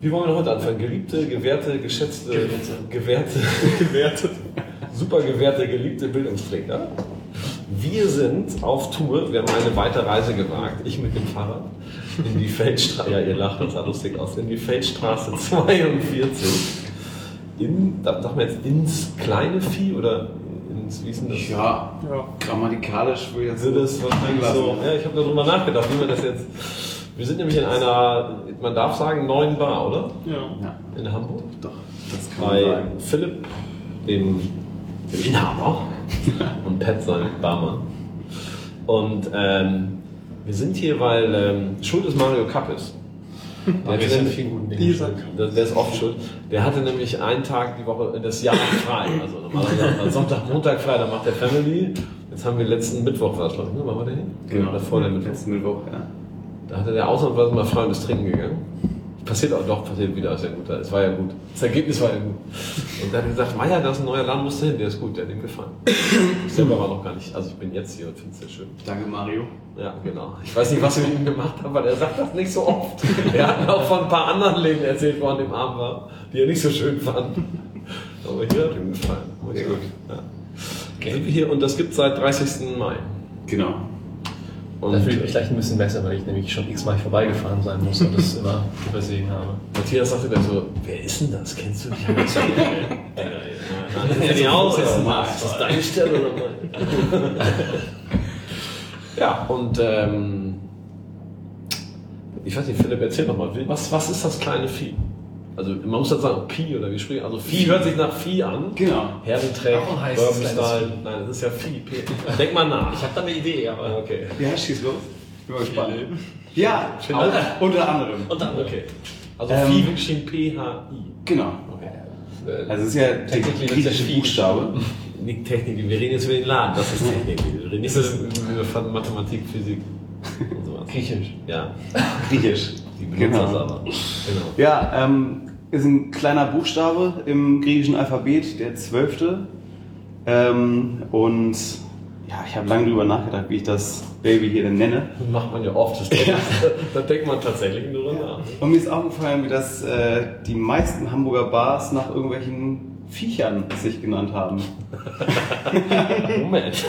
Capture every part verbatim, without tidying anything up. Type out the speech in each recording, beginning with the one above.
Wie wollen wir heute anfangen? Geliebte, gewährte, geschätzte, gewährte, gewährte, super gewährte, geliebte Bildungsträger. Wir sind auf Tour, wir haben eine weite Reise gewagt, ich mit dem Fahrrad, in die Feldstraße, ja ihr lacht, das sah lustig aus, in die Feldstraße zweiundvierzig, in, da sagt man jetzt ins kleine Vieh oder ins, wie ist denn das? Ja, ja. Grammatikalisch würde ich jetzt würde es wahrscheinlich so, ja, ich habe darüber nachgedacht, wie man das jetzt, wir sind nämlich in einer, man darf sagen, neuen Bar, oder? Ja. In Hamburg? Doch, das kann Bei man sagen. Philipp, dem, dem Inhaber und Pat, sein Barmann. Und ähm, wir sind hier, weil ähm, schuld ist Mario Kappes. Der, wir sind vielen guten Dingen schuld. Der, der ist oft schuld. Der hatte nämlich einen Tag die Woche das Jahr frei. Also normalerweise Sonntag, Montag frei, dann macht der Family. Jetzt haben wir letzten Mittwoch, war es glaube ich, ne? Wann war der hin? Genau, davor der Mittwoch. Letzten Mittwoch, ja. Da hatte der ausnahmsweise mal frei und ist trinken gegangen. Passiert auch doch, passiert wieder, ist ja gut. Es war ja gut. Das Ergebnis war ja gut. Und dann hat er gesagt, Meier, da ist ein neuer Laden, musst du hin, der ist gut, der hat ihm gefallen. Ich selber war noch gar nicht, also ich bin jetzt hier und finde es sehr schön. Danke, Mario. Ja, genau. Ich weiß nicht, was wir mit ihm gemacht haben, weil er sagt das nicht so oft. Er hat mir auch von ein paar anderen Läden erzählt, wo er an dem Abend war, die er nicht so schön fand. Aber hier hat ihm gefallen. Sehr gut. Ja. Okay. Sind wir hier und das gibt es seit dreißigsten Mai. Genau. Und da fühle ich mich gleich ein bisschen besser, weil ich nämlich schon x-mal vorbeigefahren sein muss und das immer übersehen habe. Matthias sagte dann so, wer ist denn das? Kennst du dich? Das ist ja aus, das ist deine Stelle oder meine? Ja, und ähm, ich weiß nicht, Philipp, erzähl doch mal, was, was ist das kleine Vieh? Also man muss dann sagen, Pi oder wie sprechen, also Vieh hört sich nach Vieh an. Genau. Herdentrack, Warum heißt es Bourbon-Style. Nein, das ist ja Vieh. P. Denk mal nach. Ich habe da eine Idee, aber okay. Ja, schieß los. Ich bin mal gespannt. Ja, Philipp? auch, unter anderem. Und dann, Okay. Also Ähm, Vieh geschrieben P H I. Genau. Okay. Also es ist ja der Technically griechische wird das Buchstabe. Die Technik, wir reden jetzt über den Laden, das ist Technik. Wir reden nicht über Mathematik, Physik und sowas. Griechisch. Ja, Griechisch. die benutzen Genau. das aber. Genau. Ja, ähm, ist ein kleiner Buchstabe im griechischen Alphabet, der zwölfte. Ähm, und ja, ich habe lange darüber nachgedacht, wie ich das Baby hier denn nenne. Das macht man ja oft, das ja. Da denkt man tatsächlich drüber nach. Und mir ist aufgefallen, wie das äh, die meisten Hamburger Bars nach irgendwelchen Viechern sich genannt haben. Moment.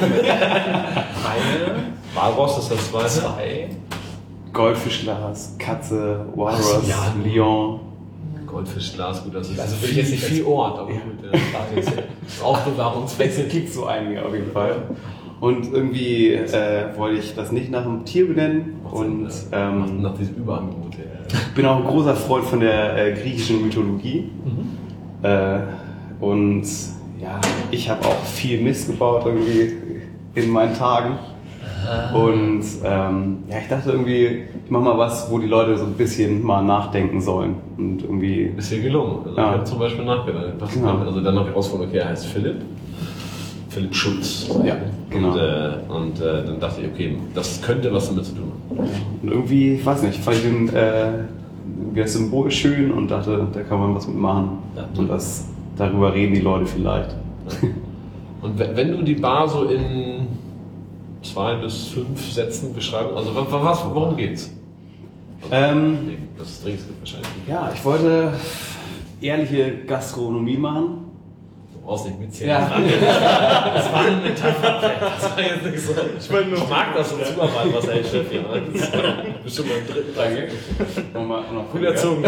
Eine, Walross ist das zweite. zwei, Goldfischglas, Katze, Walrus, Ach, ja. Lion. Goldfischglas, gut, das ist Also also will ich jetzt nicht viel als- Ort, aber Ja. gut. Ja. Aufbewahrungswechsel. Es gibt so einige auf jeden Fall. Und irgendwie äh, wollte ich das nicht nach einem Tier benennen. Und ähm, nach diesem Überangebot. Ja. bin auch ein großer Freund von der äh, griechischen Mythologie. Mhm. Äh, und ja, ich habe auch viel Mist gebaut irgendwie in meinen Tagen. Und ähm, ja, ich dachte irgendwie, ich mache mal was, wo die Leute so ein bisschen mal nachdenken sollen. Und irgendwie. Ist hier gelungen. Also Ja. Ich habe zum Beispiel nachgedacht. Was Genau. Also dann noch herausgefunden, okay, er heißt Philipp. Philipp Schulz. Ja, genau. Und, äh, und äh, dann dachte ich, okay, das könnte was damit zu tun haben. Und irgendwie, ich weiß nicht, fand ich den, äh, das Symbol schön und dachte, da kann man was mitmachen. Ja. Und das, darüber reden die Leute vielleicht. Und wenn wenn du die Bar so in zwei bis fünf Sätzen beschreibst, also was, was, worum geht's? Ähm, Nee, das trinkst du wahrscheinlich nicht. ja, ich wollte ehrliche Gastronomie machen. Du brauchst nicht mitzählen. Ja. Das war eine Metapher. Das war jetzt nicht so. Ich, meine, ich mag das so zuarbeiten, was er Chef hier hat. Das ist bestimmt beim dritten Tag. Nochmal, noch Gut erzogen.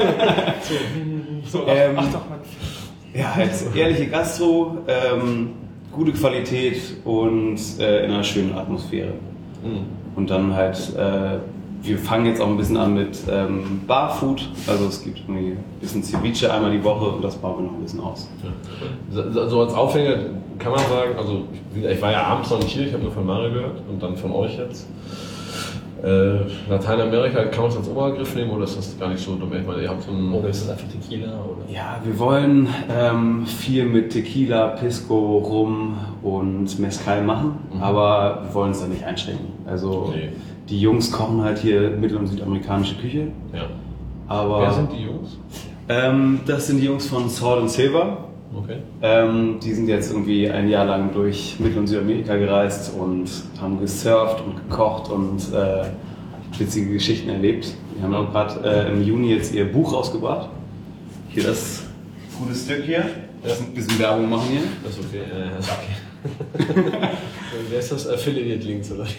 So, ähm, Ach doch, Mann. Ja, halt ehrliche Gastro, ähm, gute Qualität und äh, in einer schönen Atmosphäre. Mhm. Und dann halt, äh, wir fangen jetzt auch ein bisschen an mit ähm, Barfood. Also es gibt irgendwie ein bisschen Ceviche einmal die Woche und das bauen wir noch ein bisschen aus. So, so als Aufhänger kann man sagen, also ich, ich war ja abends noch nicht hier, ich habe nur von Mario gehört und dann von euch jetzt. Äh, Lateinamerika, kann man es als Obergriff nehmen oder ist das gar nicht so dumm? Ich meine, ihr habt so einen. oder ist das einfach Tequila? Oder? Ja, wir wollen ähm, viel mit Tequila, Pisco, Rum und Mezcal machen, Mhm. aber wir wollen uns da nicht einschränken. Also Nee. die Jungs kochen halt hier mittel- und südamerikanische Küche, Ja. aber Wer sind die Jungs? ähm, das sind die Jungs von Sword and Silver. Okay. Ähm, die sind jetzt irgendwie ein Jahr lang durch Mittel- und Südamerika gereist und haben gesurft und gekocht und äh, witzige Geschichten erlebt. Die haben auch gerade äh, im Juni jetzt ihr Buch rausgebracht. Hier das gute Stück hier. Das ist ein bisschen Werbung machen hier. Das ist okay. Ja, das ist okay. Wer ist das? Affiliate Links oder?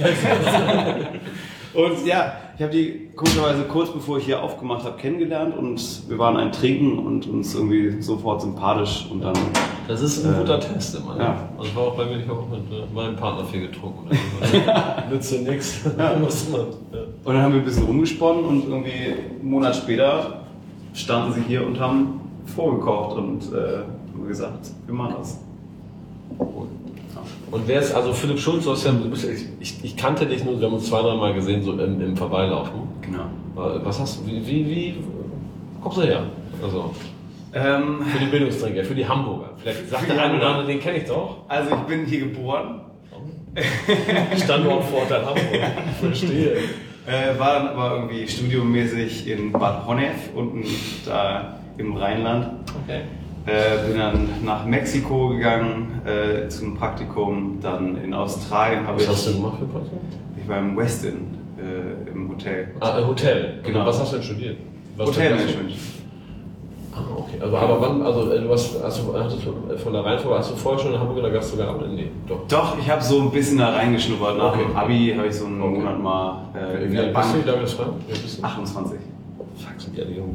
Und ja, ich habe die komischerweise kurz bevor ich hier aufgemacht habe kennengelernt und wir waren ein Trinken und uns irgendwie sofort sympathisch und dann. Das ist ein äh, guter Test immer. Ne? Ja. Also war auch bei mir, ich habe auch mit äh, meinem Partner viel getrunken. Nütze nichts. Ja. Muss man. Ja. Und dann haben wir ein bisschen rumgesponnen und irgendwie einen Monat später standen sie hier und haben vorgekocht und äh, haben gesagt, wir machen das. Und wer ist, also Philipp Schulz, du hast ja, ich, ich kannte dich nur, wir haben uns zwei, drei Mal gesehen, so im, im Vorbeilaufen. Genau. Was hast du, wie, wie, wie kommst du her? Also, Ähm, für die Bildungsträger, für die Hamburger. Vielleicht sagt der eine oder andere, den kenne ich doch. also ich bin hier geboren, Standortvorteil Hamburg, ich verstehe. äh, war dann aber irgendwie studiummäßig in Bad Honnef, unten da im Rheinland. Okay. Äh, bin dann nach Mexiko gegangen äh, zum Praktikum, dann in Australien habe Was ich. hast du gemacht für Praktikum? Ich war im Westin äh, im Hotel. Ah, ein Hotel. Genau. Und was hast du denn studiert? Was Hotelmanagement. Ah, okay. Also, aber wann, also du hast, hast du, hast du von der Reihenfolge, hast du vorher schon in Hamburg in der Gastro gearbeitet? Nee, doch. Doch, ich habe so ein bisschen da reingeschnuppert. Nach Okay. dem Abi habe ich so einen Okay. Monat mal äh, in Wie der alt bist du? Bank. Darf ich das fragen? Wie alt bist du? achtundzwanzig. Fuck, sind die alle jung.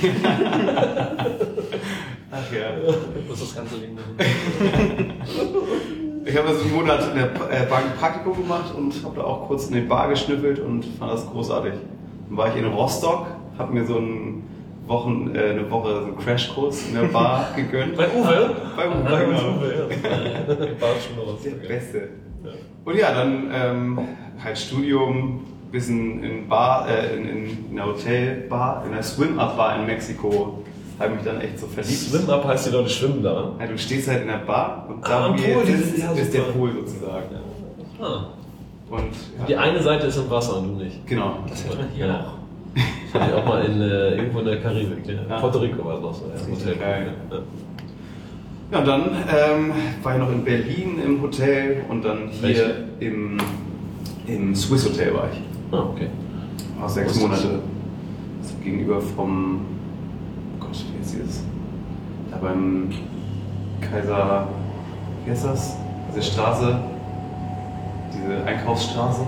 Ach ja. Was ist das ganze Leben dahin? Ich habe also einen Monat in der äh, Bank Praktikum gemacht und habe da auch kurz in den Bar geschnüffelt und fand das großartig. Dann war ich in Rostock, habe mir so einen Wochen, äh, eine Woche so einen Crashkurs in der Bar gegönnt. Bei Uwe? Bei Uwe, Bei genau. Uwe, ja. War schon noch was. Der Beste. Und ja, dann ähm, halt Studium, bisschen in Bar, äh, in, in einer Hotelbar, in einer Swim-Up-Bar in Mexiko, habe mich dann echt so verliebt. Swim-Up heißt, die Leute schwimmen da. Ja, du stehst halt in der Bar und Ah, da, am wo Pool, ihr die sitzt, sind ja ist der super. Pool sozusagen. Ah. Und Die ja, eine Seite ist im Wasser und du nicht. genau. Das hätte man hier Ja. auch. Das hatte ich auch mal in, äh, irgendwo in der Karibik. Ja. Ja. Puerto Rico war es noch so. Ja. Richtig Hotel. geil. Ja. Ja, und dann ähm, war ich noch in Berlin im Hotel und dann hier Welche? im, im Swiss Hotel war ich. Ah, okay. Auch sechs Was ist das? Monate. Das ist gegenüber vom, oh Gott, wie heißt das? Da beim Kaiser, wie heißt das? Diese Straße, diese Einkaufsstraße.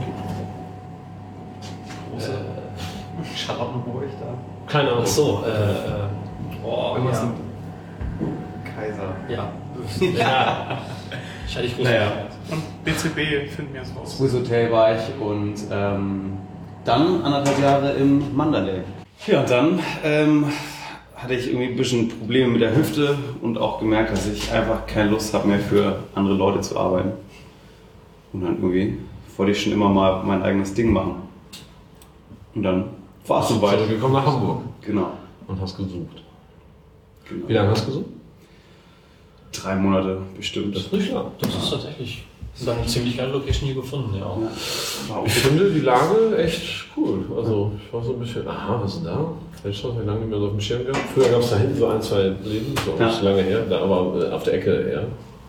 Große Charlottenburg da. Keine Ahnung. Ach so, äh, äh, oh, Irgendwas ja. mit Kaiser. Ja. Ja. Ich hatte ich groß. Naja. Und B C B finden wir es raus. Swiss Hotel war ich und ähm, dann anderthalb Jahre im Mandalay. Ja, und dann ähm, hatte ich irgendwie ein bisschen Probleme mit der Hüfte und auch gemerkt, dass ich einfach keine Lust habe mehr für andere Leute zu arbeiten. Und dann irgendwie wollte ich schon immer mal mein eigenes Ding machen. Und dann war es soweit. Also, wir kommen nach Hamburg Genau. und hast gesucht. genau. Wie lange hast du gesucht? Drei Monate bestimmt. Das ist nicht lang. Das ist tatsächlich das ist eine ziemlich geile Location hier gefunden, ja. Ja. War auch Ich finde die Lage echt cool. Also ich war so ein bisschen, aha, was ist denn da? Ich habe schon lange nicht mehr so auf dem Schirm gehabt. Früher gab es da hinten so ein, zwei Läden, so Ja. nicht lange her, da aber äh, auf der Ecke her.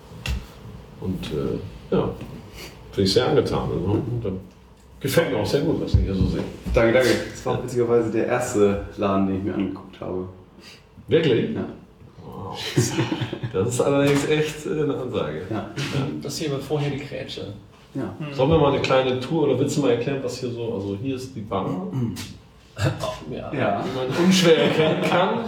Und äh, ja, bin ich sehr angetan. Also, und dann gefällt mir auch sehr gut, was ich hier so sehe. Danke, danke. Das war witzigerweise der erste Laden, den ich mir angeguckt habe. Wirklich? Ja. Wow. Das ist allerdings echt äh, eine Ansage. Ja. Das hier war vorher die Grätsche. Ja. Sollen wir mal eine kleine Tour oder willst du mal erklären, was hier so, also hier ist die Bar, Ja. Ja. die man unschwer erkennen kann.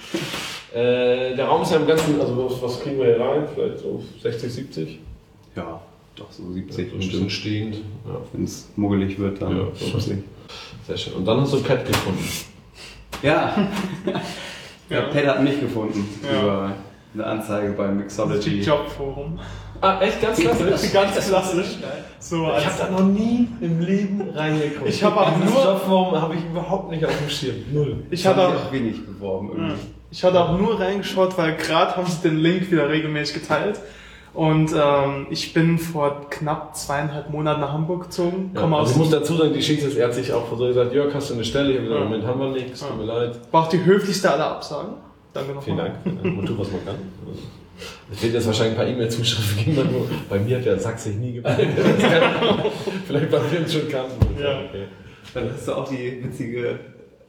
Äh, der Raum ist ja im Ganzen, also was, was kriegen wir hier rein? Vielleicht so sechzig, siebzig? Ja, doch so Ja, siebzig so ein bisschen stehend. Ja. Wenn es muggelig wird, dann Ja, siebzig. Sehr schön. Und dann hast du Pat gefunden. Ja. Ja. ja. Pat hat mich gefunden Ja. über eine Anzeige bei Das Mixology. Jobforum. Ah, echt? Ganz klassisch? Ganz klassisch. So Ich als habe da noch nie im Leben reingeguckt. Ich hab auch Dieses nur- Jobform habe ich überhaupt nicht auf dem Schirm. Null. ich hatte Hab auch, mich auch wenig beworben irgendwie. ich hatte auch nur reingeschaut, weil gerade haben sie den Link wieder regelmäßig geteilt. Und ähm, ich bin vor knapp zweieinhalb Monaten nach Hamburg gezogen. Ja, Komme also aus, ich muss dazu sagen, die Schicht ist, er hat sich auch so gesagt, Jörg, hast du eine Stelle? Ich habe gesagt, Ja. Moment, haben wir nichts, tut Ja. mir leid. war auch die höflichste aller Absagen. Danke nochmal. Vielen Dank. Man tut, was man kann. Es wird jetzt wahrscheinlich ein paar E-Mail-Zuschriften geben. Nur, bei mir hat der Sack sich nie gemeldet. Das kann- Vielleicht bei uns schon kannten. Ja. Okay. Dann hast du auch die witzige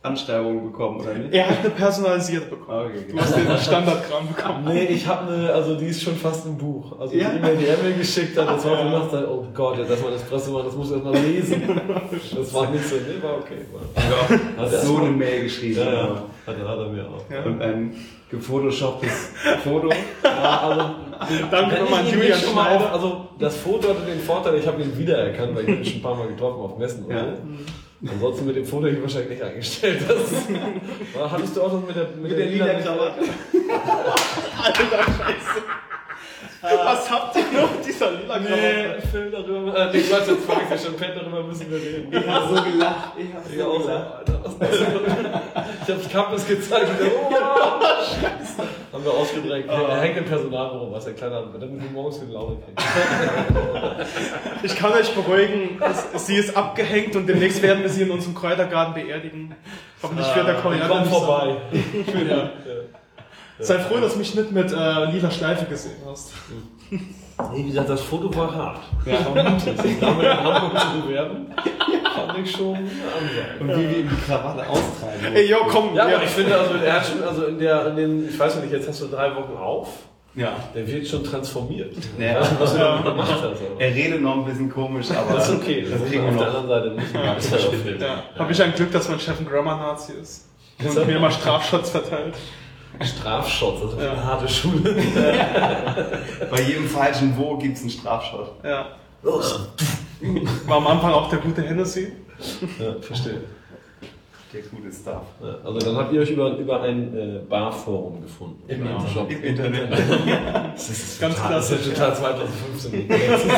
Anschreibung bekommen, oder nicht? Er hat eine personalisierte bekommen. Okay, Du hast den Standardkram bekommen. Nee, ich habe eine, also die ist schon fast ein Buch. Also Ja. die E-Mail, die er mir geschickt hat, das war so nach der, oh Gott, dass man das Presse macht, das muss ich erst mal lesen. Das war nicht so, nee, war okay. War. Hat so eine Mail geschrieben. Ja, ja. Hat, er- hat er mir auch. Ja. Und ein gefotoshopptes Foto. Ja, also, Danke wenn nochmal an ich ihn Julian nicht schon mal Schneider. auf, also das Foto hatte den Vorteil, ich habe ihn wiedererkannt, weil ich ihn schon ein paar Mal getroffen auf Messen. Und Ja. so. Ansonsten mit dem Foto hätte ich wahrscheinlich nicht eingestellt. Das, hattest du auch das mit der, mit Mit der lila Krawatte. Alter, Scheiße. Was habt ihr noch dieser lila Nee, Krawatte? Film darüber. Äh, nee, Quatsch, jetzt frage ich schon, Pet, darüber müssen wir reden. Ich hab so gelacht. Ich hab Ja, so auch so, gelacht. Alter. Ich hab's Campus gezeigt. Und oh, Scheiße. Haben wir ausgedrängt. Er hängt im Personalbüro, was der Kleine hat, damit wir morgens für Laune kriegen. Ich kann euch beruhigen, es, sie ist abgehängt und demnächst werden wir sie in unserem Kräutergarten beerdigen. Hoffentlich wird der Koriander Komm nicht vorbei. sagen. Ja. Sei froh, dass du mich nicht mit äh, lila Schleife gesehen hast. Nee, wie gesagt, das Foto war hart. Ja, war mutig. Sich damit in Hamburg zu bewerben, fand ich schon eine Ansage. Und wie wir ihm die Krawatte austreiben. Ey, yo, komm. Ja, aber ich finde, also, er hat schon, also in der, in den, ich weiß nicht, jetzt hast du drei Wochen auf, Ja. der wird schon transformiert. Ja. Was du Ja. da gemacht hast. Aber. Er redet noch ein bisschen komisch, aber Das ist okay, das, das ist kriegen wir auf der noch. anderen Seite nicht. Ja, Das ist ja auch viel. Ja. Habe ich ein Glück, dass mein Chef ein Grammar-Nazi ist. Und mir immer Strafschutz verteilt. Strafschutz, das ist Ja. eine harte Schule. Bei jedem falschen Wo gibt es einen Strafschott. Ja. Los! War am Anfang auch der gute Hennessy. Ja, verstehe. Der gute Stuff. Ja, also dann habt ihr euch über, über ein äh, Barforum gefunden. Im Genau. Internet. Shop. Im Internet. Das ist Ganz total, klassisch, Das ist total zwanzig fünfzehn.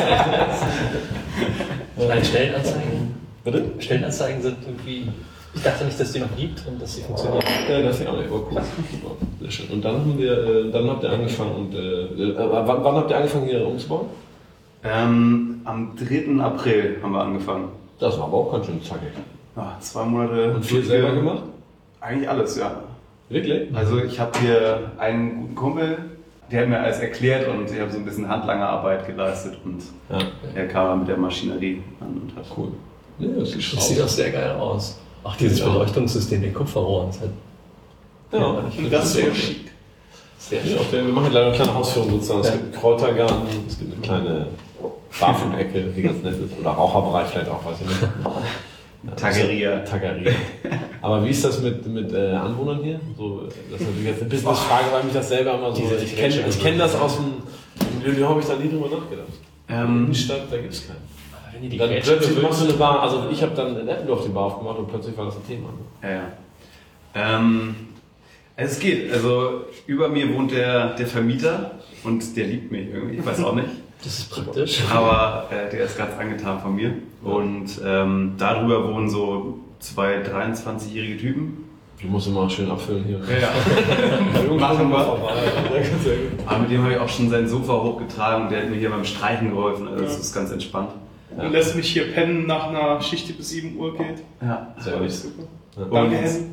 Nein, Stellenanzeigen. Bitte? Stellenanzeigen sind irgendwie. Ich dachte nicht, dass die noch gibt und dass sie funktionieren. Ja, das ist ja auch nicht, aber cool. Super, sehr schön. Und dann haben wir, äh, dann habt ihr angefangen und äh, äh, wann, wann habt ihr angefangen hier umzubauen? Ähm, am dritten April haben wir angefangen. Das war aber auch ganz schön zackig. Ah, zwei Monate. Und viel selber gemacht? Eigentlich alles, ja. Wirklich? Also ich habe hier einen guten Kumpel, der hat mir alles erklärt und ich habe so ein bisschen Handlangerarbeit geleistet und Ja, er kam dann mit der Maschinerie an und hat cool. Nee, das ist Das sieht auch sehr geil aus. Ach, dieses Ja. Beleuchtungssystem, den Kupferrohren. ist halt- Ja, ich Und finde das ist so sehr schick. Sehr Ja, schön. auch der- wir machen leider eine kleine Ausführung sozusagen. Es Ja. gibt einen Kräutergarten, es gibt eine kleine Barfood-Ecke, die ganz nett ist. Oder Raucherbereich vielleicht auch, weiß ich nicht. Ja, Tageria. Tageria. Aber wie ist das mit, mit äh, Anwohnern hier? So, das ist natürlich jetzt eine Business-Frage, weil mich das selber immer so. Diese Ich kenne ich kenn das aus dem. Milieu habe ich da nie drüber nachgedacht. In Ähm, der Stadt, da gibt es keinen. Aber wenn ihr die Dann Grätsche plötzlich gewöhnt machst du eine sind- Bar. Also ich habe dann in Eppendorf die Bar aufgemacht und plötzlich war das ein Thema. Ne? Ja, ja. Ähm, es geht. Also über mir wohnt der, der Vermieter und der liebt mich irgendwie. Ich weiß auch nicht. Das ist praktisch. Aber äh, der ist ganz angetan von mir. Und ähm, darüber wohnen so zwei dreiundzwanzigjährige Typen. Du musst immer schön abfüllen hier. ja. Machen wir. vorbei. Sehr gut. Aber mit dem habe ich auch schon sein Sofa hochgetragen und der hat mir hier beim Streichen geholfen. Also das ist ganz entspannt. Und lässt mich hier pennen nach einer Schicht, die bis sieben Uhr geht. Ja. Sehr gut. Super. Ja. Danke, Und- Hessen.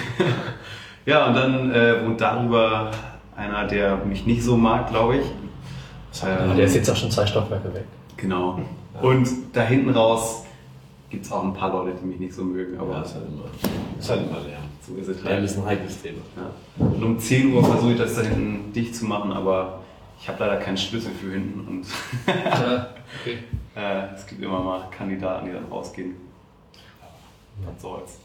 Ja, und dann äh, wohnt darüber einer, der mich nicht so mag, glaube ich. Aber der ist jetzt auch schon zwei Stockwerke weg. Genau. Und da hinten raus gibt es auch ein paar Leute, die mich nicht so mögen. Aber Aber es ist halt immer, ist halt immer leer. so ist es Lärm halt. ist ein heikles Thema. Ja. Und um zehn Uhr versuche ich das da hinten dicht zu machen, aber ich habe leider keinen Schlüssel für hinten. Und Ja, okay. äh, es gibt immer mal Kandidaten, die dann rausgehen. Was soll's.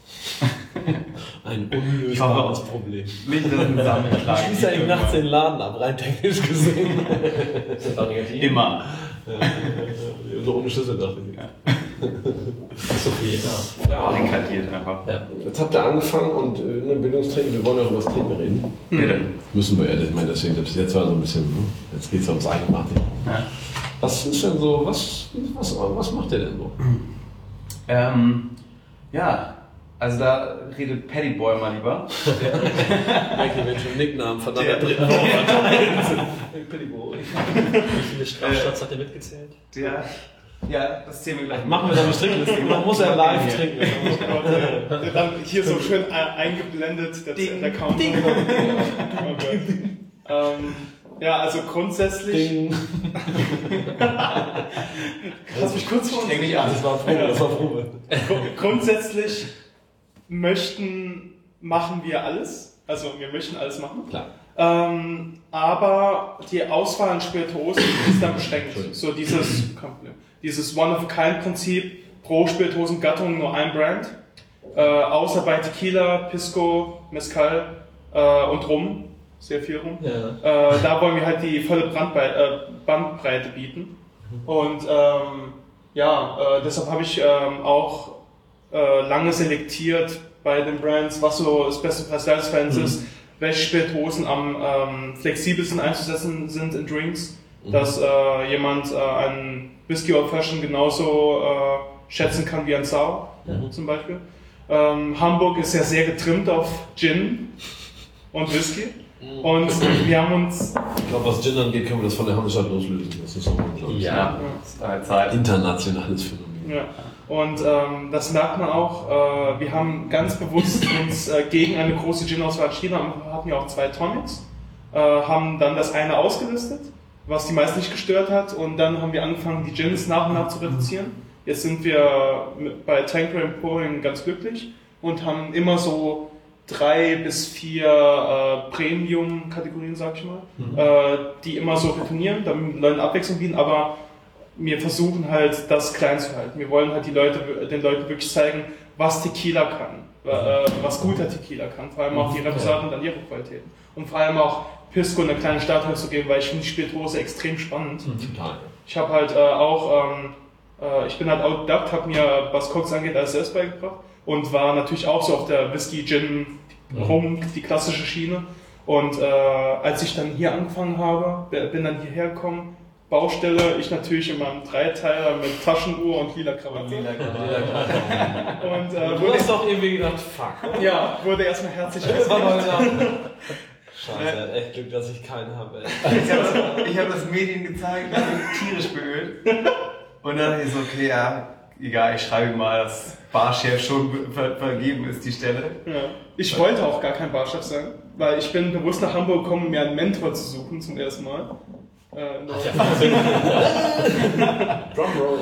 Ein Ich hoffe unlösbares auch. Problem. Nicht, dass ein Sammelklagen Du schließt ja gibt eben nachts den irgendwann. Laden ab, rein technisch gesehen. Das ist auch negativ. Immer. So ohne Schlüssel dachte ich. So viel, ja. Ja, einkadiert einfach. Ja. Jetzt habt ihr angefangen und äh, in der Bildungstraining, wir wollen ja über das Trinken reden. Bitte. Müssen wir ja, ich meine, deswegen, das jetzt war so ein bisschen, hm, jetzt geht es ums Eingemachte. Ja. Was ist denn so, was, was, was macht ihr denn so? Ähm, ja, also da redet Paddy Boy mal lieber. Merke, wenn schon Nicknamen von der dritten Woche Wie viele Strafstarts hat er mitgezählt? Der, ja, das zählen wir gleich. Machen wir dann eine Strickliste. Man muss ja live trinken. Und dann hier so schön äh, eingeblendet, der, Ding, der Counter. Okay. Ähm, ja, also grundsätzlich. Ding. Lass mich kurz Denk nicht an. Das war Probe, das war Probe. Gru- Grundsätzlich möchten, machen wir alles. Also wir möchten alles machen. Klar. Ähm, aber die Auswahl an Spirituosen ist dann beschränkt. So dieses, dieses One-of-a-Kind-Prinzip, pro Spirituosengattung nur ein Brand. Äh, außer bei Tequila, Pisco, Mezcal äh, und Rum. Sehr viel Rum. Ja. Äh, da wollen wir halt die volle Brandbreite, äh, Bandbreite bieten. Und ähm, ja, äh, deshalb habe ich ähm, auch äh, lange selektiert bei den Brands, was so das beste Preis-Leistungs-Verhältnis mhm. ist, welche Spirituosen am ähm, flexibelsten einzusetzen sind in Drinks, mhm. dass äh, jemand äh, einen Whisky Old Fashioned genauso äh, schätzen kann wie ein Sour mhm. zum Beispiel. Ähm, Hamburg ist ja sehr getrimmt auf Gin und Whisky. Und wir haben uns... Ich glaube, was Gin angeht, können wir das von der Hansestadt loslösen. Das ist so unglaublich. Ja, das ist ein internationales Phänomen. Ja. Und ähm, das merkt man auch. Äh, wir haben ganz bewusst uns äh, gegen eine große Gin-Auswahl entschieden. Wir hatten ja auch zwei Tonics. Äh, haben dann das eine ausgelistet, was die meisten nicht gestört hat. Und dann haben wir angefangen, die Gins nach und nach zu reduzieren. Jetzt sind wir mit, bei Tanqueray und Pouring ganz glücklich und haben immer so drei bis vier äh, Premium-Kategorien, sag ich mal, mhm. äh, die immer so retournieren, damit die Leute Abwechslung bieten, aber wir versuchen halt, das klein zu halten. Wir wollen halt die Leute, den Leuten wirklich zeigen, was Tequila kann, äh, was guter Tequila kann, vor allem auch die Reposaten und dann ihre Qualitäten. Und vor allem auch Pisco eine kleine Starthilfe zu geben, weil ich finde die Spirituose extrem spannend. Mhm. Total. Ich habe halt äh, auch, ähm, äh, ich bin halt outdubbed, habe mir, was Cox angeht, alles selbst beigebracht. Und war natürlich auch so auf der Whisky, Gin, Rum, die klassische Schiene. Und äh, als ich dann hier angefangen habe, bin dann hierher gekommen, Baustelle, ich natürlich in meinem Dreiteiler mit Taschenuhr und lila Krawatte. Lila Krawatte. Und äh, du hast doch irgendwie gedacht, fuck. Ja, wurde erstmal herzlich Scheiße, er hat echt Glück, dass ich keinen habe. Ich habe das, hab das Medien gezeigt, das bin tierisch beölt. Und dann dachte ich so, okay, ja, egal, ich schreibe mal, dass Barchef schon ver vergeben ist, die Stelle. Ja. Ich wollte auch gar kein Barchef sein, weil ich bin bewusst nach Hamburg gekommen, um mir einen Mentor zu suchen zum ersten Mal. Äh, Drumroll.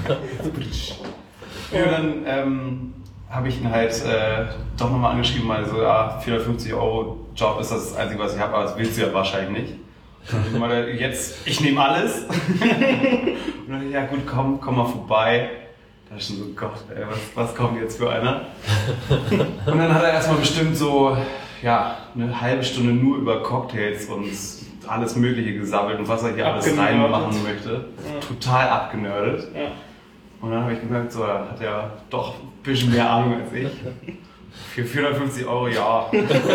Und dann ähm, habe ich ihn halt äh, doch nochmal angeschrieben, weil so, ja, vierhundertfünfzig Euro Job ist das Einzige, was ich habe, aber das willst du ja wahrscheinlich nicht. Und ich meine, jetzt, ich nehme alles. Und dann, ja gut, komm, komm mal vorbei. Da ist schon so, Gott, ey, was, was kommt jetzt für einer? Und dann hat er erstmal bestimmt so, ja, eine halbe Stunde nur über Cocktails und alles Mögliche gesammelt und was er hier alles reinmachen möchte. Ja. Total abgenördet. Ja. Und dann habe ich gemerkt, so, er hat ja doch ein bisschen mehr Ahnung als ich. Für vierhundertfünfzig Euro, ja.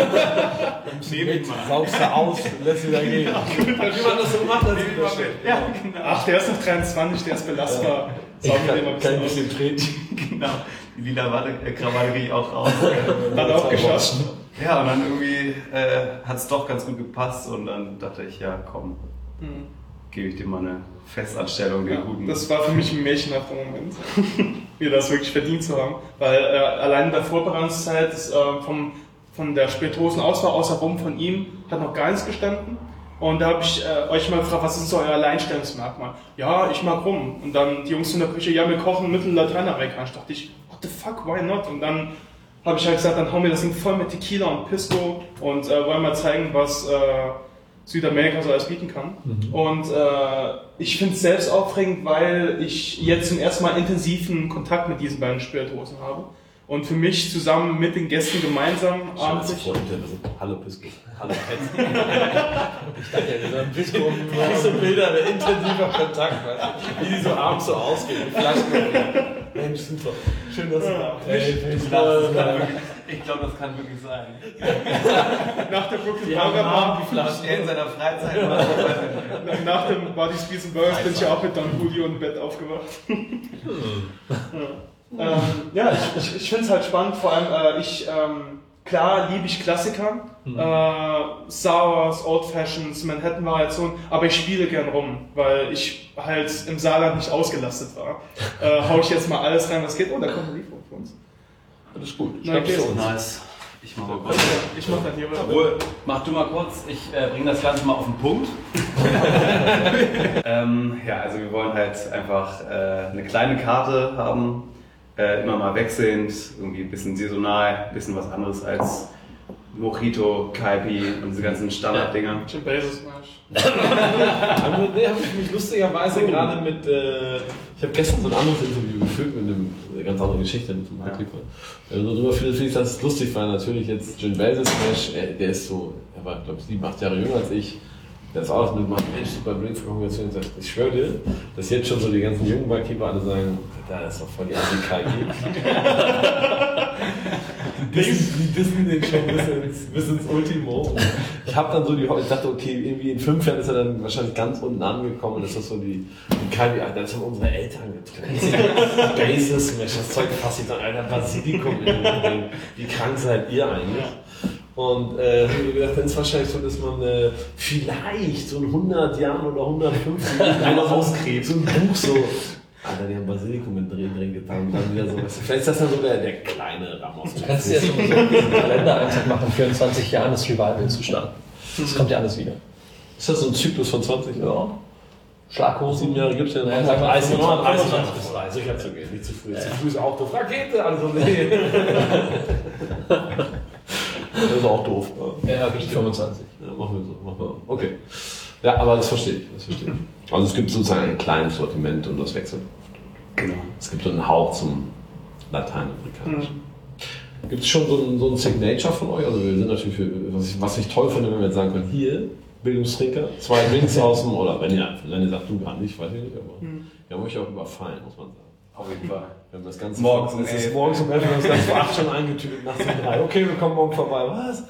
Nehme ich mal. Saugst du aus, lässt sie da gehen. Ja, wie man das so macht, das ist mit. Ja, genau. Ach, der ist noch dreiundzwanzig, der ist belastbar. Ja. Ich kann, kann ein bisschen treten. Genau. Die lila Krawatte kriege ich auch raus. Hat auch geschossen. Ja, und dann irgendwie äh, hat es doch ganz gut gepasst und dann dachte ich, ja komm, mhm. gebe ich dir mal eine Festanstellung, den ja, guten. Das war für mich ein märchenhafter Moment, mir das wirklich verdient zu haben, weil äh, allein in der Vorbereitungszeit ist, äh, vom, von der Spirituosenauswahl außer Rum von ihm hat noch gar nichts gestanden. Und da habe ich äh, euch mal gefragt, was ist so euer Alleinstellungsmerkmal? Ja, ich mag Rum. Und dann die Jungs in der Küche, ja, wir kochen mittel lateinamerikanisch. Da dachte ich, what the fuck, why not? Und dann habe ich halt gesagt, dann hauen wir das Ding voll mit Tequila und Pisco und äh, wollen mal zeigen, was äh, Südamerika so alles bieten kann. Mhm. Und äh, ich finde es selbst aufregend, weil ich jetzt zum ersten Mal intensiven Kontakt mit diesen beiden Spirituosen habe. Und für mich zusammen mit den Gästen gemeinsam abendlich... Hallo Pisco. Hallo Pet. Ich dachte ja, dieser Pisco und so Bilder, der intensiver Kontakt, weißt du? Wie die so abends so ausgehen, die Flaschen. Mensch, super. Schön, dass du da bist. Ich glaube, das kann wirklich sein. Nach der Brooklyn Bar die Flaschen in seiner Freizeit. Nach dem Buddy's Beers and Burgers bin ich auch mit Don Julio im Bett aufgewacht. Ja. Ähm, ja, ich, ich, ich finde es halt spannend, vor allem äh, ich, ähm, klar liebe ich Klassiker, mhm. äh, Sours, Old Fashions, Manhattan-Variationen, aber ich spiele gern rum, weil ich halt im Saarland nicht ausgelastet war. Äh, hau ich jetzt mal alles rein, was geht. Oh, da kommt ein Refo für uns. Alles gut. Ich glaube so. Nice. Ich mach mal kurz. Ich mach dann hier weiter. Ruhe. Mach du mal kurz, ich äh, bringe das Ganze mal auf den Punkt. ähm, ja, also wir wollen halt einfach äh, eine kleine Karte haben, Äh, immer mal wechselnd, irgendwie ein bisschen saisonal, ein bisschen was anderes als Mojito, Kaipi und diese ganzen Standarddinger. Jim Bezos Smash. Aber nee, habe ich mich lustigerweise gerade mit, äh, ich habe gestern so ein anderes Interview geführt mit einem, eine ganz andere Geschichte mit einem Artikel. Ja. So drüber finde ich, dass es lustig war. Natürlich jetzt Jim Bezos Smash, äh, der ist so, er war glaube ich sieben, acht Jahre jünger als ich. Der ist auch mit meinem Mensch super Drink für Kongregation und sagt, ich schwöre dir, dass jetzt schon so die ganzen jungen Barkeeper alle sagen, da ist doch voll die Anti-K G. Die dissen den schon bis ins, bis ins Ultimo. Ich habe dann so die, ich dachte, okay, irgendwie in fünf Jahren ist er dann wahrscheinlich ganz unten angekommen und ist das so die, die K G, das haben unsere Eltern getrunken. Basis Smash, das Zeug fasst sich dann, Alter, Basilikum in den Ring. Wie krank seid ihr eigentlich? Und äh, habe mir gedacht, dann ist wahrscheinlich so, dass man äh, vielleicht so in hundert Jahren oder hundertfünfzig einer rauskriegt, so ein Buch so, Alter, die haben Basilikum in den drin getan und dann wieder so, weißt du, vielleicht ist das dann so der, der kleine Ramos. Du kannst dir jetzt so einen Kalendereintrag machen, in vierundzwanzig Jahren das Revival zu starten. Das kommt ja alles wieder. Ist das so ein Zyklus von zwanzig Jahren? Ja. Schlaghosen. Sieben Jahre gibt es ja noch. Naja, sag mal, dreißig, fünfundzwanzig, dreißig, dreißig, sicher zu gehen, nicht zu früh. Zu früh ist auch doof. Rakete, also nee. Das ist auch doof. Ja, richtig. fünfundzwanzig. Ja, machen wir so. Machen wir. Okay. Ja, aber das verstehe ich. Das verstehe ich. Also es gibt sozusagen ein kleines Sortiment und das wechselt. Genau. Es gibt so einen Hauch zum Lateinamerikanischen. Mhm. Gibt es schon so ein, so ein Signature von euch? Also wir sind natürlich, für, was, ich, was ich toll finde, wenn wir jetzt sagen können, hier, Bildungstrinker, zwei Drinks aus dem, oder wenn ihr, wenn ihr sagt, du gar nicht, weiß ich nicht, aber mhm. wir haben euch auch überfallen, muss man sagen. Auf jeden Fall. Wir haben das Ganze morgens um elf. elf. Morgens um elf, wir haben das Ganze vor acht schon eingetütet, nachts um drei. Okay, wir kommen morgen vorbei. Was?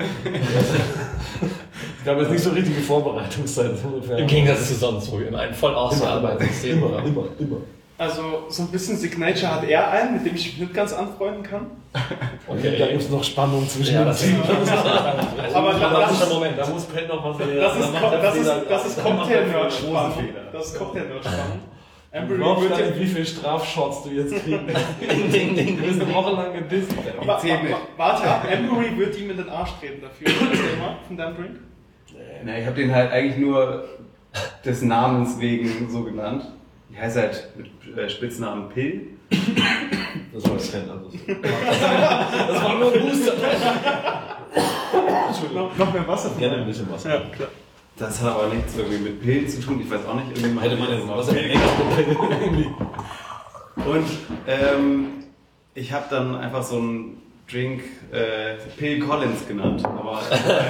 Es gab jetzt nicht so richtige Vorbereitungszeit. Im Gegensatz zu sonst, wo wir immer ein voll ausgearbeitetes System immer, immer, immer. Also so ein bisschen Signature hat er einen, mit dem ich mich nicht ganz anfreunden kann. Okay, da gibt es noch Spannung zwischen ja, den das Teams. Aber das ist der Moment, da muss Penn noch was Das ist, das ist, das ist Cocktail-Nerd-Spannung. Das ist Cocktail-Nerd-Spannung. Du glaubst gar nicht, wie viele Strafshots du jetzt kriegen wirst. Ding, ding, Du bist eine Woche lang gedisst. Warte ab, Embry wird ihm in den Arsch treten dafür. Das Thema von deinem Drink? Na, ich habe den halt eigentlich nur des Namens wegen so genannt. Die heißt halt mit äh, Spitznamen Pill. Das war das Rennen. Das war nur ein Booster. Entschuldigung. Noch mehr Wasser? Gerne ein bisschen Wasser. Ja, klar. Das hat aber nichts irgendwie mit Pill zu tun. Ich weiß auch nicht. Irgendwie Hätte man jetzt was Und ähm, ich habe dann einfach so einen Drink äh, Pill Collins genannt. Aber,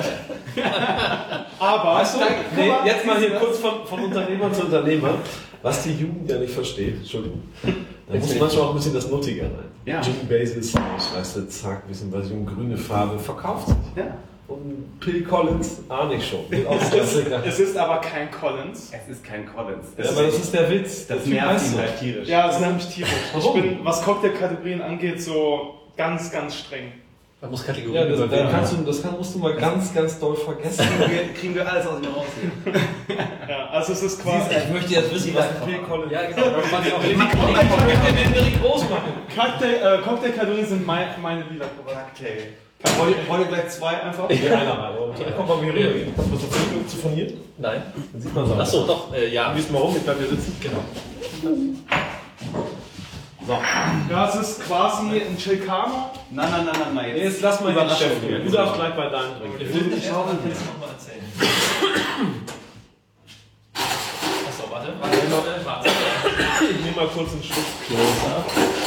aber weißt du, nee, jetzt mal hier kurz von, von Unternehmer zu Unternehmer, was die Jugend ja nicht versteht. Entschuldigung. Da muss manchmal auch ein bisschen das Nuttige rein. Ja. Jim Basis, weißt du, zack, ein bisschen was, grüne Farbe, verkauft sich. ja. Und Pill Collins ahne ich schon. Es ist, es ist aber kein Collins. Es ist kein Collins. Ja, aber das ist der Witz. Das der nervt ihn halt tierisch. Ja, das nervt mich tierisch. Warum? Ich bin, was Cocktailkategorien angeht, so ganz, ganz streng. Man muss Kategorien Ja, das, überwinden. da kannst du, das kann, musst du mal ganz, ganz doll vergessen. Kriegen wir alles aus mir raus. Ja, also es ist quasi... Ich möchte jetzt wissen, was ein Pill Collins. Ja, genau. Ich möchte auch den groß machen. Cocktail, äh, Cocktailkategorien sind mein, meine lila Cocktail. Wollt ihr, wollt ihr gleich zwei einfach? Ja, einer mal. Komm mal, wie rüber. Hast du zu, zu von hier? Nein. Dann sieht man so. Achso, doch, äh, ja. Wie ist mal rum? Ich bleib hier sitzen. Genau. So. Ja, es ist quasi ein Chilcano. Nein, nein, nein, nein, nein. Jetzt, jetzt lass mal den Überraschung. Chef hier. Du darfst gleich bei deinem trinken. Ich will nicht schauen, jetzt nochmal erzählen. Achso, warte. Warte, warte. Ich nehme mal kurz einen Schluck Closer.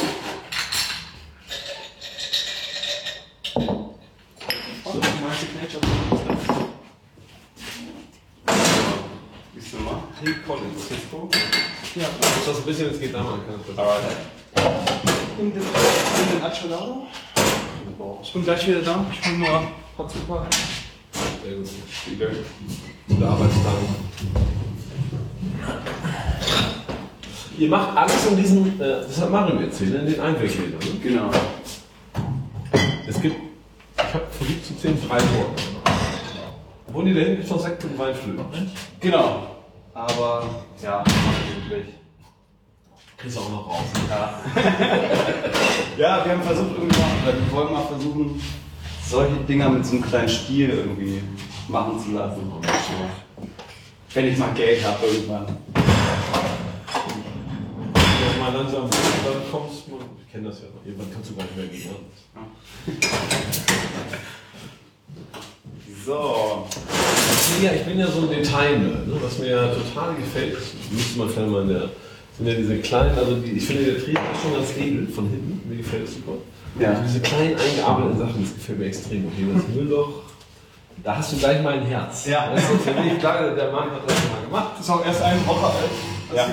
Siehst du mal? Pill Collins. Cisco. Ja. Ist das ein bisschen, es geht da mal. In den, in den Acholado. Ich bin gleich wieder da. Ich bin nur Hot Super. Sehr gut. Gute Arbeitstag. Ihr macht alles in diesen, äh, das hat Mario erzählt, in den Einweggläsern. Ne? Genau. Es gibt, ich habe versucht zu zehn Freiburg. Wo die da hinten ist noch Sekt und Weinflöten. Genau. Aber, ja, wirklich. Kriegst du auch noch raus. Ja. Ja, wir haben versucht irgendwann, oder wir wollen mal versuchen, solche Dinger mit so einem kleinen Spiel irgendwie machen zu lassen. Wenn ich mal Geld habe irgendwann. mal langsam dann kommst, man, ich kenne das ja noch, irgendwann kannst du gar nicht mehr gehen. So. Ja, ich bin ja so ein Detail-Nerd, ne? Was mir ja total gefällt, müsste man vielleicht mal in der, sind ja diese kleinen, also die, ich finde der Trieb ist schon ganz edel von hinten, mir gefällt es super. Ja. Also diese kleinen eingearbeiteten Sachen, das gefällt mir extrem gut. Hier das Müllloch, da hast du gleich mein Herz. Ja. Weißt du, für mich, klar, der Mann hat das mal gemacht. Das ist auch erst eine Woche alt. Ja.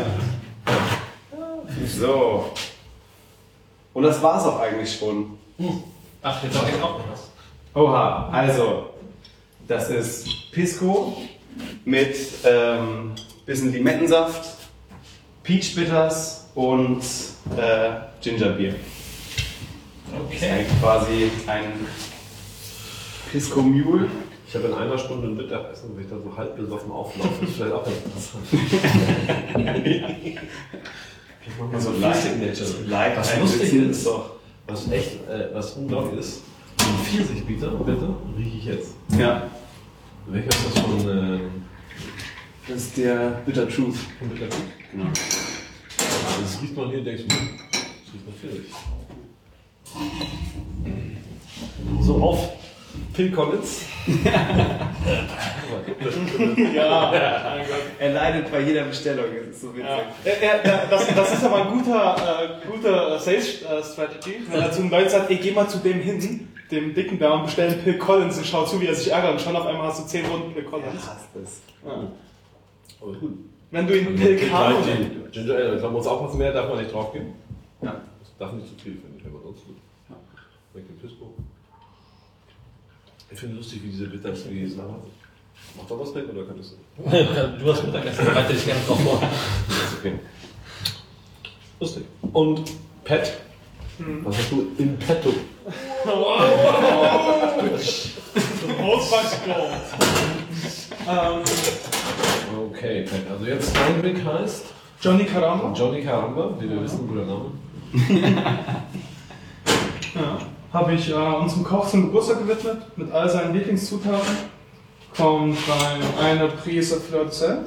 So. Und das war's auch eigentlich schon. Ach, jetzt habe ich auch noch was. Oha, also, das ist Pisco mit ähm, bisschen Limettensaft, Peach Bitters und äh, Gingerbier. Okay. Quasi ein Pisco Mule. Ich habe in einer Stunde ein Mittagessen, wenn ich da so halb besoffen auflaufe, das ist vielleicht auch interessant. Ich mach mal so ein Signature. Like Was ein lustig bisschen ist, doch, was echt, äh, was unglaublich ist, so ein Pfirsichbitter, bitte, rieche ich jetzt. Ja. Welcher ist das von, äh, Das ist der Bitter Truth. von Bitter Truth? Genau. Also das riecht man hier, denkst du, das riecht nach Pfirsich. So, auf Phil Collins. Ja, mein Gott. Er leidet bei jeder Bestellung, das ist so witzig. Ja. Er, er, das, das ist aber ein guter, äh, guter Sales äh, Strategy. Wenn er zu den Leuten sagt, ey, geh mal zu dem hin, dem dicken da und bestell einen Phil Collins und schau zu, wie er sich ärgert und schon auf einmal hast du zehn Runden Phil Er Collins. hasst es. Ja. Aber gut. Wenn du ihn Phil Collins. Ginger Ale, da muss aufpassen, mehr darf man nicht drauf geben. Ja. Das darf nicht zu viel, finde ich, aber sonst gut. Ja. Weg den Pisco. Ich finde lustig, wie diese Bitters wie die Sachen. Macht da was drin oder könntest du? Du hast Mittagessen, bereite dich gerne drauf vor. Okay. Lustig. Und Pet? Hm. Was hast du im Petto? Großwachs Gold. ähm, Okay, Pet. Also jetzt dein Blick heißt Johnny Caramba. Johnny Caramba, wie wir wissen, guter Name. Ja. Habe ich äh, unserem Koch zum Geburtstag gewidmet, mit all seinen Lieblingszutaten. Kommt rein eine Prise Fleur de Sel,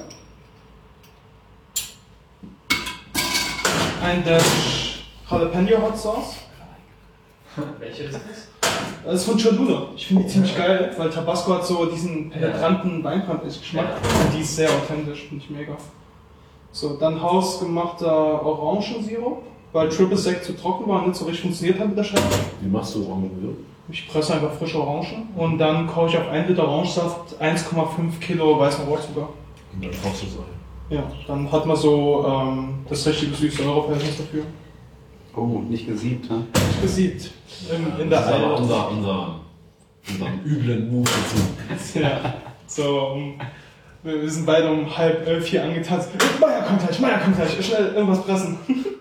ein Dash Jalapeno Hot Sauce. Welche ist das? Das ist von Cholula. Ich finde die ziemlich geil, weil Tabasco hat so diesen penetranten Weinbrand-Geschmack. Und die ist sehr authentisch, finde ich mega. So, dann hausgemachter Orangensirup, weil Triple Sec zu trocken war und nicht so richtig funktioniert hat mit der Schärfe. Wie machst du Orangensirup? Ich presse einfach frische Orangen und dann koche ich auf ein Liter Orangensaft eins Komma fünf Kilo weißen Rohrzucker. Und dann kochst du es ein. Ja, dann hat man so ähm, das richtige Süß-Säure-Verhältnis dafür. Oh, nicht gesiebt, ne? Nicht gesiebt. In, in das der ist aber Eier. unser, unser, unser üblen Move dazu. Ja, so, um, wir sind beide um halb elf hier angetanzt. Meier kommt gleich, Meier kommt gleich, schnell irgendwas pressen.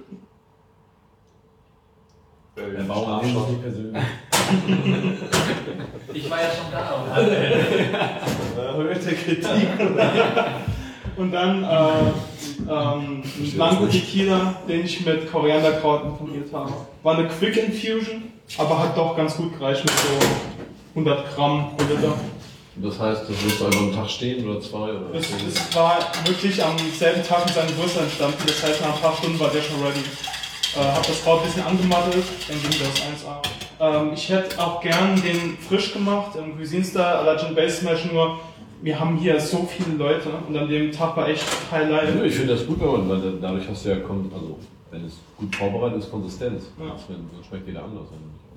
Der Bauer ist nicht persönlich. Ich war ja schon da. Da hört der Kritik. Und dann äh, ähm, Mango Tequila, den ich mit Korianderkraut informiert habe. War eine Quick Infusion, aber hat doch ganz gut gereicht mit so hundert Gramm pro Liter. Das heißt, das wirst du einfach einen Tag stehen oder zwei? Oder Es, es war wirklich am selben Tag mit seinem Geburtstag entstanden, das heißt nach ein paar Stunden war der schon ready. Äh, hab das Kraut ein bisschen angemattelt, dann ging das eins A. Ähm, ich hätte auch gern den frisch gemacht, im Cuisine Style, à la Gin Base Smash, nur wir haben hier so viele Leute und an dem Tag war echt Highlight. Ja, ich finde das gut, wenn man, weil dadurch hast du ja, kon- also wenn es gut vorbereitet ist, Konsistenz. Ja. Das, wenn, dann schmeckt jeder anders.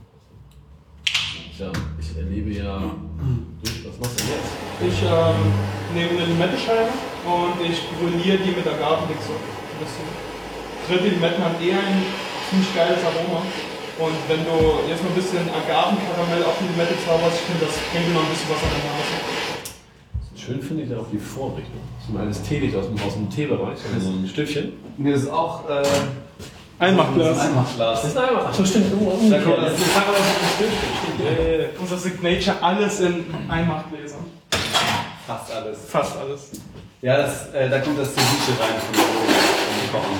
Ja, ich erlebe ja, was machst du jetzt? Ich ähm, nehme eine Limettenscheibe und ich brûliere die mit Agavenmixer. Ein bisschen. Dritte Limetten haben eh ein ziemlich geiles Aroma. Und wenn du jetzt mal ein bisschen Agavenkaramell auf die Limette zauberst, ich finde, das bringt dir noch ein bisschen was an der Nase. Schön finde ich dann auch die Vorrichtung. Das ist ein altes Teelicht aus dem, aus dem Teebereich, also so ein Stückchen. Mir ist auch äh, Einmachglas. ein Einmachglas. Das ist ein Ach so, stimmt. Um, Da kommt das- das ist einfach so ein Stückchen. Ja, ja, ja. Unser Signature, alles in Einmachgläsern. Fast alles. Fast alles. Ja, das, äh, da kommt das Ceviche rein von der vom Kochen.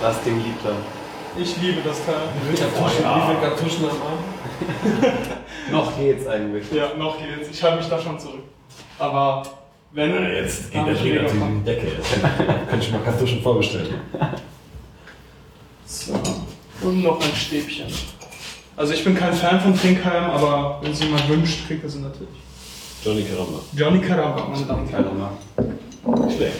Das Ding liebt er. Ich liebe das Teil. Wie viele Kartuschen, ja. wie viele Kartuschen am Arm? Noch geht's eigentlich. Ja, noch geht's. Ich halte mich da schon zurück. Aber wenn... Ja, jetzt dann geht der hab ich Träger mega zu Bock. die Decke. Jetzt kann ich mir mal Kartuschen vorbestellen. So. Und noch ein Stäbchen. Also ich bin kein Fan von Trinkhalm, aber wenn es jemand wünscht, kriegt er sie natürlich. Johnny Caramba. Johnny Caramba, meine Damen und Herren. Schlecht.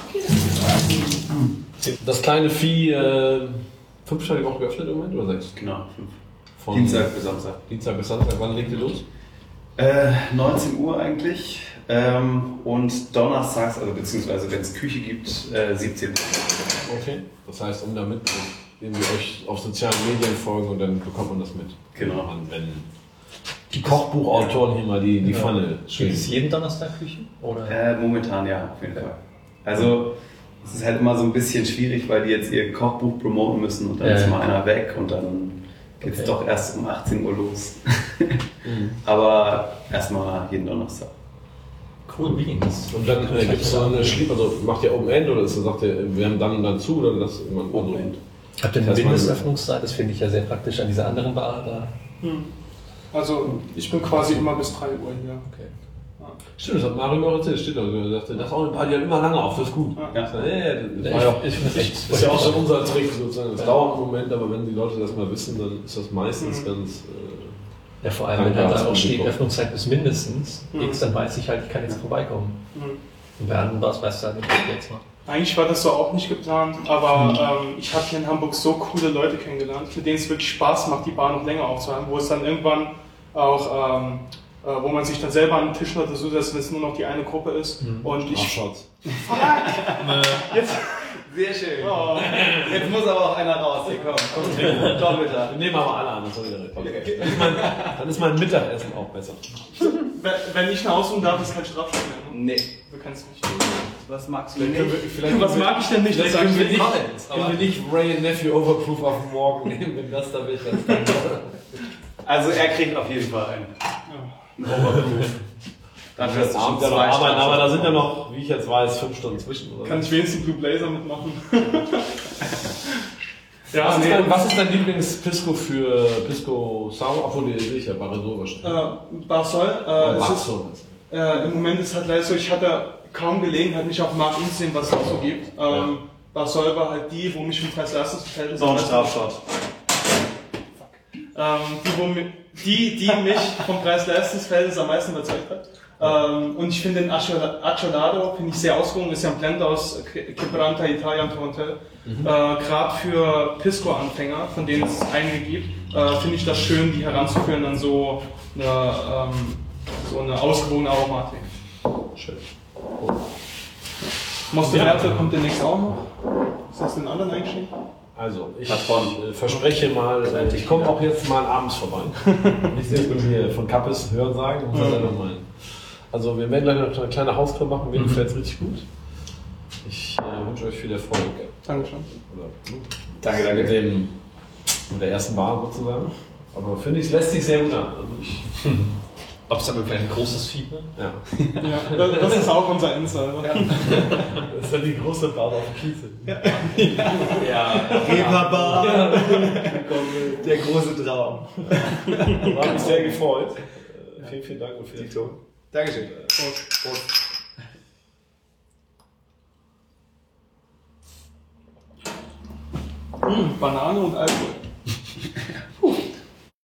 Das kleine Vieh, äh, fünf Tage die Woche geöffnet im Moment oder sechs? Genau, fünf. Von Dienstag bis Samstag. Dienstag bis Samstag. Wann legt ihr los? Äh, neunzehn Uhr eigentlich. Ähm, und donnerstags, also beziehungsweise wenn es Küche gibt, äh, siebzehn Uhr. Okay. Das heißt, um damit, indem wir euch auf sozialen Medien folgen und dann bekommt man das mit. Genau. An, wenn die Kochbuchautoren hier mal die, die Pfanne Gibt es schwingen. jeden Donnerstag Küche? Oder? Äh, momentan ja, auf jeden Fall. Also es ist halt immer so ein bisschen schwierig, weil die jetzt ihr Kochbuch promoten müssen und dann Ja, ist ja. mal einer weg und dann geht es Okay. doch erst um achtzehn Uhr los. Mhm. Aber erstmal jeden Donnerstag. Cool, Wien. Das Und dann äh, gibt es so eine Schlieb, also macht ihr Open End oder ist, sagt ihr, wir haben dann und dann zu oder das irgendwann also, Open End. Habt ihr eine Das heißt, man- Mindestöffnungszeit? Das finde ich ja sehr praktisch an dieser anderen Bar da. Hm. Also ich bin quasi immer bis drei Uhr hier. Okay. Stimmt, das hat Mario mir auch erzählt, steht da. Er sagte, das ist auch eine Bar, die hat immer lange auf, das ist gut. Ja. Ich sag, ja, ja, das Ja, war ja auch, ich- ich finde das echt- das ist ja auch so unser Trick sozusagen. Das Ja. dauert einen Moment, aber wenn die Leute das mal wissen, dann ist das meistens Mhm. ganz. Äh, Ja, vor allem, wenn Danke, halt das da auch ist steht, gut. Öffnungszeit bis mindestens Mhm. X, dann weiß ich halt, ich kann jetzt vorbeikommen. Hm. Und bei anderen Bars weißt du halt nicht, was ich jetzt mache. Eigentlich war das so auch nicht geplant, aber ähm, ich habe hier in Hamburg so coole Leute kennengelernt, mit denen es wirklich Spaß macht, die Bar noch länger aufzuhalten, wo es dann irgendwann auch, ähm, äh, wo man sich dann selber an den Tisch dazu setzt, wenn es nur noch die eine Gruppe ist. Mhm. Und ich. Shots. Jetzt. Sehr schön. Oh. Jetzt muss aber auch einer raus. Hier, komm, komm, Doppelter. Wir nehmen aber alle an, das soll wieder recht. Okay. Dann, ist mein, dann ist mein Mittagessen auch besser. Wenn- Wenn ich nach Hause darf, ist kein Strafschlag mehr. Ne? Nee. Du kennst mich. Was magst du Vielleicht können wir, nicht? vielleicht Was mag ich denn nicht? Vielleicht Das können wir sagst nicht, du Comments, aber- können wir nicht Ray and Nephew Overproof auf den Morgen nehmen, wenn das da will, dann Also er kriegt auf jeden Fall einen. Overproof. Dafür hast du schon Abend ja noch zwei arbeiten, aber da sind ja Strafen. noch, wie ich jetzt weiß, fünf Stunden zwischen. Oder Kann ich wenigstens Blue Blazer mitmachen? ja, was, ist nee. dein, was ist dein Lieblings-Pisco für Pisco Sour? Obwohl, die sehe ich ja Barredo wahrscheinlich. Äh, Barsol, äh, es ist, Barzo. äh, im Moment ist halt leider so, ich hatte kaum Gelegenheit, mich auf dem Markt umzusehen, was es noch so gibt. Ähm, Barsol war halt die, wo mich im Preis-Leistungsverhältnis So ein Strafschott. ähm, die, wo mi- die, die mich vom Preis-Leistungsverhältnis am meisten überzeugt hat. Ähm, und ich finde den Accio- Acciolado finde ich sehr ausgewogen, ist ja ein Blend aus Quebranta, Italia und Torontel. Mhm. Äh, Gerade für Pisco-Anfänger, von denen es einige gibt, äh, finde ich das schön, die heranzuführen an so eine, ähm, so eine ausgewogene Aromatik. Schön. Mostroverte kommt demnächst auch noch. Ist das den anderen eingeschrieben? Also, ich Patron. äh, verspreche mal, äh, ich komme auch jetzt mal abends vorbei. Nicht jetzt mit mir von Kappes hören sagen, muss er noch meinen. Also, wir werden gleich noch eine kleine Haustour machen, mir gefällt es richtig gut. Ich äh, wünsche euch viel Erfolg. Dankeschön. Oder, Danke, mit, danke. dem, mit der ersten Bar sozusagen. Aber finde ich, es lässt sich sehr gut an. Also ich, Ob es dann wirklich ein großes Fieber? ja. Ja, das- das ist auch unser Insider. Das ist ja die große Bar auf Kiesel. Ja, Reeperbahn. Der große Traum. War mich sehr gefreut. Äh, Vielen, vielen Dank und viel Erfolg. Dankeschön. Prost. Prost. Mmh, Banane und Alkohol.